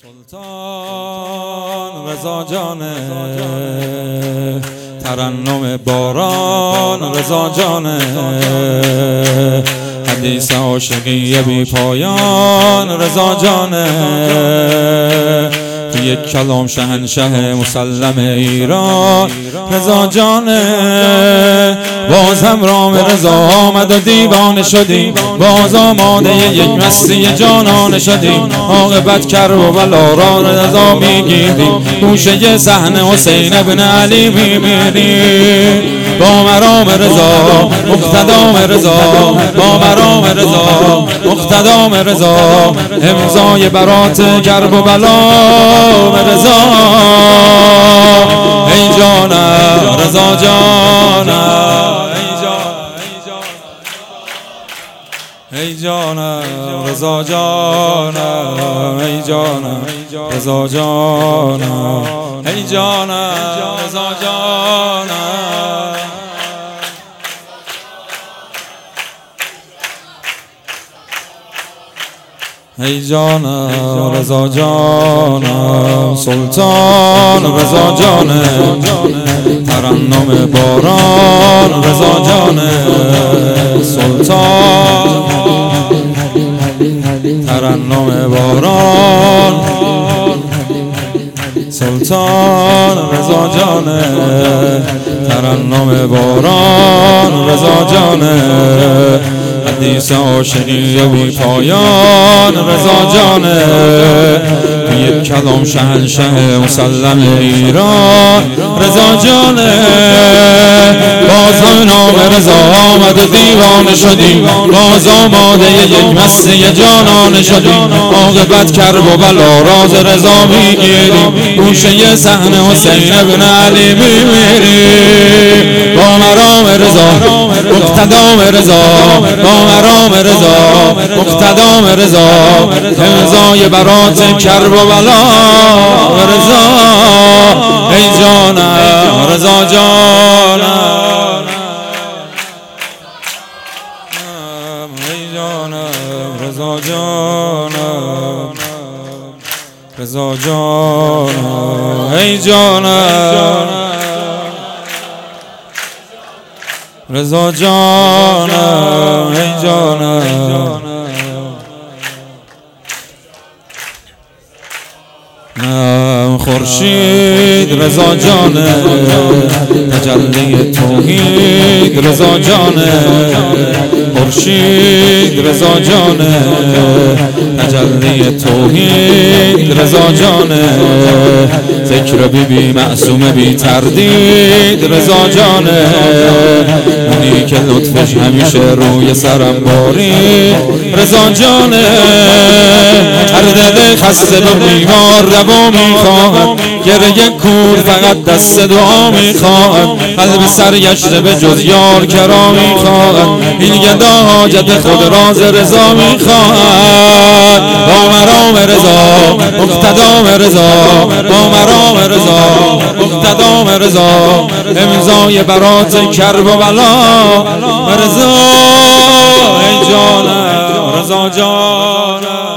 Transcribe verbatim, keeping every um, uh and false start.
سلطان رضا جانه ترنم باران رضا جانه حدیث عاشقی بی پایان رضا جانه تو یک کلام شهنشه مسلم ایران رضا جانه باز هم رام رضا آمد و دیوانه شدیم باز آماده یک مستی جانانه شدیم عاقبت کرب و بلا را رضا میگیریم گوشه صحن حسین ابن علی میمیریم با مرام رضا مقتدام رضا با مرام رضا مقتدام رضا امضای برات کرب و بلا رضا ای جانم رضا جانم ای جانم رضا جانم ای جانم رضا جانم ای جانم رضا جانم ای جانم رضا جانم سلطان رضا جانم ترنم باران رضا جانم سلطان ترنم باران سلطان رضا جانم ترنم باران رضا جانم حدیث عاشقی بی پایان رضا جانه تو یک کلام شهنشه مسلم ایران رضا جانه باز هم نام رضا آمد و دیوانه شدیم باز آماده یک مستی جانانه شدیم عاقبت کرب و بلا راز رضا میگیریم گوشه صحن حسین ابن علی میمیریم با مرام رضا مقتدام رضا با مرام رضا مقتدام رضا امضای برات کرب و بلا رضا ای جانم رضا جانم ای جانم رضا جانم رضا جانم ای جانم رضا جانم ای جانم خورشید رضا جانم تجلی توحید رضا جانم خورشید رضا جانم تجلی توحید رضا جانم ذکر بی بی معصوم بی تردید رضا جانم اونی که لطفش همیشه روی سرم باری رضا جانم هر دل خسته و بیمار دوا میخواهد گریه کور فقط دست دعا میخواهد قلب سرگشته به جز یار کرا میخواهد این گدا حاجت خود راز رضا میخواهد با مرام رضا مقتدام رضا با مرام رضا مقتدام رضا امضای برات کرب و بلا رضا ای جانم رضا جانم